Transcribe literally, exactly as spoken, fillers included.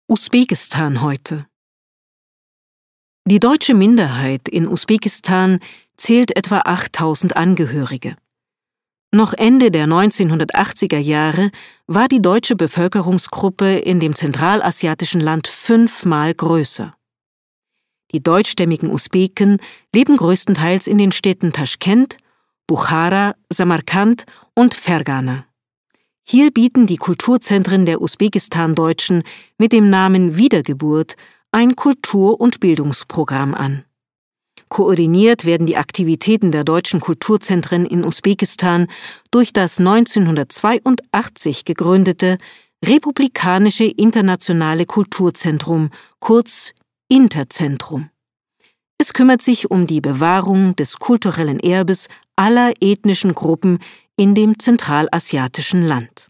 Usbekistan heute. Die deutsche Minderheit in Usbekistan zählt etwa achttausend Angehörige. Noch Ende der neunzehnhundertachtziger Jahre war die deutsche Bevölkerungsgruppe in dem zentralasiatischen Land fünfmal größer. Die deutschstämmigen Usbeken leben größtenteils in den Städten Taschkent, Buchara, Samarkand und Fergana. Hier bieten die Kulturzentren der Usbekistan-Deutschen mit dem Namen Wiedergeburt ein Kultur- und Bildungsprogramm an. Koordiniert werden die Aktivitäten der deutschen Kulturzentren in Usbekistan durch das neunzehnhundertzweiundachtzig gegründete Republikanische Internationale Kulturzentrum, kurz Interzentrum. Es kümmert sich um die Bewahrung des kulturellen Erbes aller ethnischen Gruppen in dem zentralasiatischen Land.